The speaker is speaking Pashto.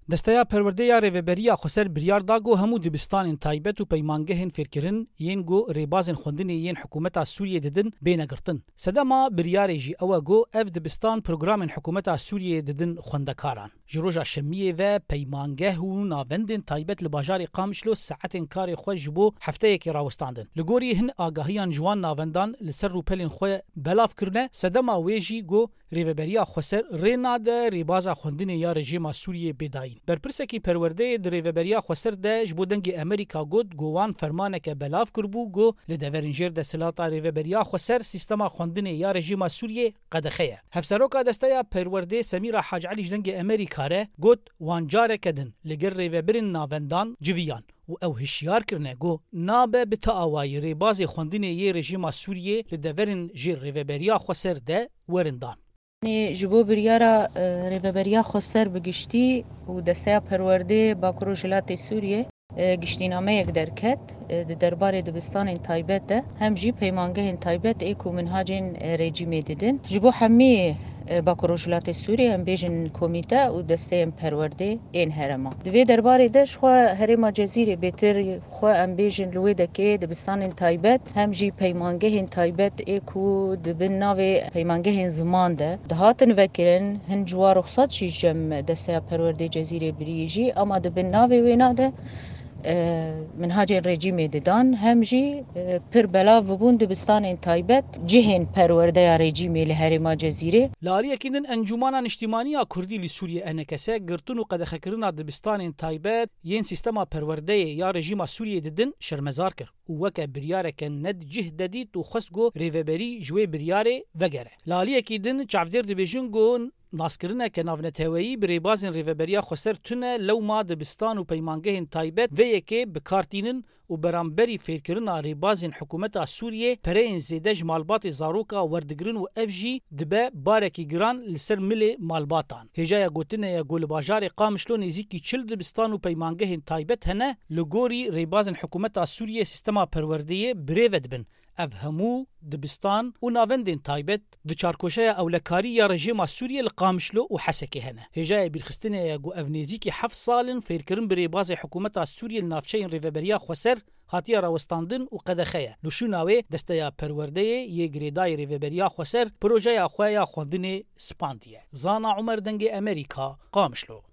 دستیا پرورده ریوبریا خسر بریار داگو همو دبستان تایبت و پیمانگهن فکرن ین گو ریبازن خوندن ین حکومت سوریه ددن بینگرتن سدما بریار جی او گو اف دبستان پروگرام حکومت سوریه ددن خوندکاران جروجا شمیه و پیمانگه و ناوندن تایبت لباجار قامشلو ساعتن کار خو جبو هفته کی راوستاندن لګوري هن آگاهیان جوان ناوندان لسر روپلن خو بلاف کرنه سدما ویجی گو ریوبریا خسر ریناد ریبازا خوندن یا رژیم سوریه بداین برپرسکی پرورده ریوبریا خسر د جبودنګ امریکا گود گوان فرمانه که بلاف کربو گو لدورنجر د سلاطه ریوبریا خسر سیستم خوندن یا رژیم سوریه قدخه هفسروکا دسته پرورده سمیرا حاج علی جنگ امریکا ره گود وانجار کدن لګر ریوبرین ناوندان جویان و او هشیار کرنه گو نابه بتاوای ریباز خوندن یا رژیم سوریه لدورن جیر ریوبریا خسر ده ورندان جبو بریارا ریوبریا خسر بگشتی و دسته پرورده با کروجلات سوریه گشتینامه یک درکت درباره دبستان تایبت ده هم جی پیمانگه تایبت ایکو منهاجین رژیم دیدن جبو همه با کروجلات سوریه هم بیجن کمیته و دسته پرورده این هرما دوی درباره دش خو هرما جزیره بهتر خو هم بیجن لوی دکه دبستان تایبت هم جی پیمانگه تایبت ایکو دبن ناوی پیمانگه زمان ده دهاتن وکرن هن جوار رخصت شی جم دسته پرورده جزیره بریجی اما دبن ناوی ویناده منهاج رژیم دیدن همجی پر بلا و بون دبستان تایبت جهن پرورده رژیم لهرما جزیره لاریه کیندن انجمنان اجتماعی کردی لسوریه انکسه گرتون و قدخه کرنا دبستان تایبت ین سیستم پرورده یا رژیم سوریه دیدن شرمزار کر و وک بریاره که ند جهددی تو خصگو ریوبری جوی بریاره وگره لاریه کیندن چافدر دبیجنگو ناسکرینه که ناونتویی بریبازن ریوبریا خسر تونه لو ما دبستان و پیمانگه تایبت و یکی بکارتینن و برانبری فکرنا ریبازن حکومت سوریه پرین زیدج مالبات زاروکا وردگرن و افجی دبه بارکی گران لسر مل مالباتان هجایا گوتنه یا گول باجار قامشلو نزیکی 40 دبستان و پیمانگه تایبت هنه لګوري ریبازن حکومت سوریه سیستما پرورده بریود بن افهمو دبستان و ناوندن تایبت د چارکوشه اولکاری یا رژیم سوریه القامشلو و حسکه هنه هجای بالخستنه یا گو افنیزیکی 7 سال فیرکرن بری باز حکومت سوریه نافچین ریوبریا خسر هاتیا راوستاندن و قدخه لشوناوی دسته پرورده ی گریدای ریوبریا خسر پروژه خویا خوندن سپاندیه زانا عمر دنگ امریکا قامشلو